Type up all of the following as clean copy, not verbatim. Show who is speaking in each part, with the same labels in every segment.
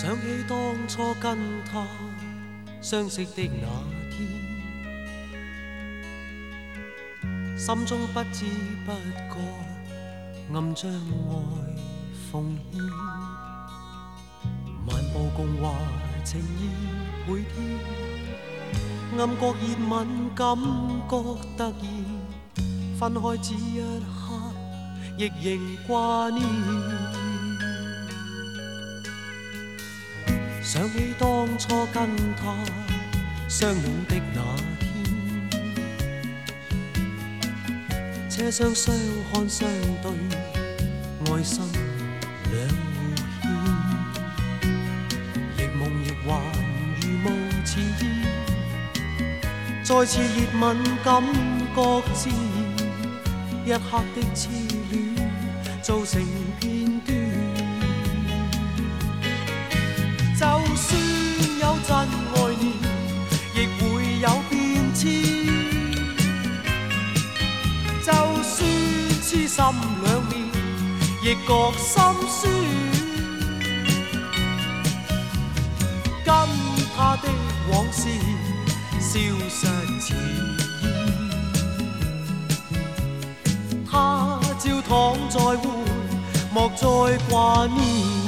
Speaker 1: 想起當初跟他相識的那天，心中不知不覺暗將愛奉獻，漫步共話情意倍添，暗覺熱吻感覺突然，分開只一刻亦仍掛念。想起當初跟他相擁的那天，車廂相看相對，愛心兩互牽，亦夢亦幻如無前意，再次熱吻感覺自然，一刻的痴戀造成片段。就算有真愛念，亦會有變遷。就算痴心兩面，亦覺心酸。跟他的往事消失遲疑，他照躺在會，莫再掛念。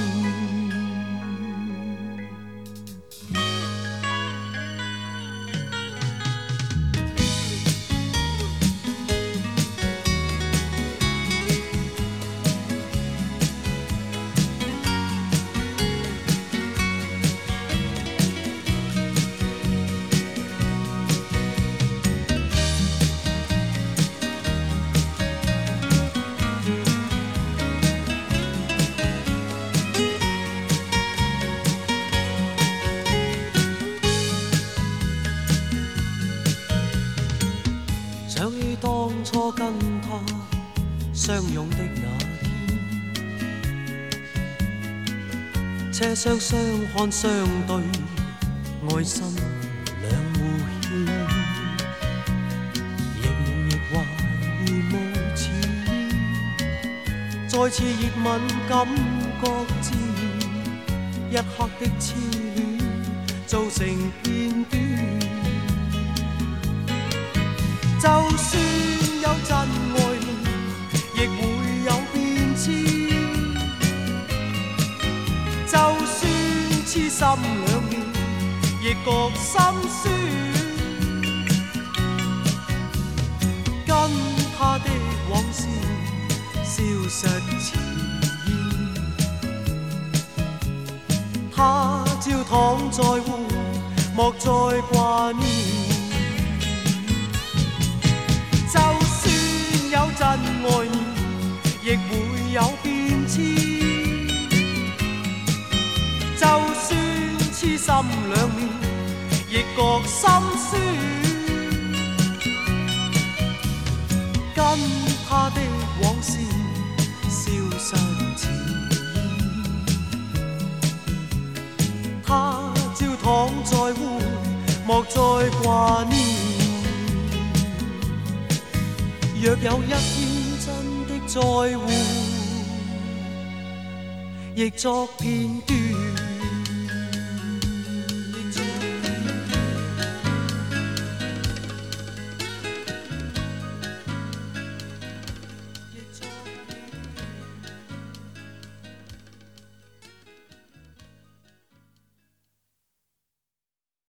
Speaker 1: 想起當初跟他相擁的那天，車廂相看相對，愛心兩互牽，亦夢亦幻如無前意，再次熱吻感覺自然，一刻的痴戀造成片段。就算有真愛念，亦會有變遷。就算痴心兩面，亦覺心酸。跟他的往事消失遲疑，他照躺在會，莫再掛念。就算有真愛念，亦會有變遷。就算痴心兩面，亦覺心酸。跟他的往事消失遲疑，他照躺在會，莫再掛念。若有一天真的再會，亦作片段。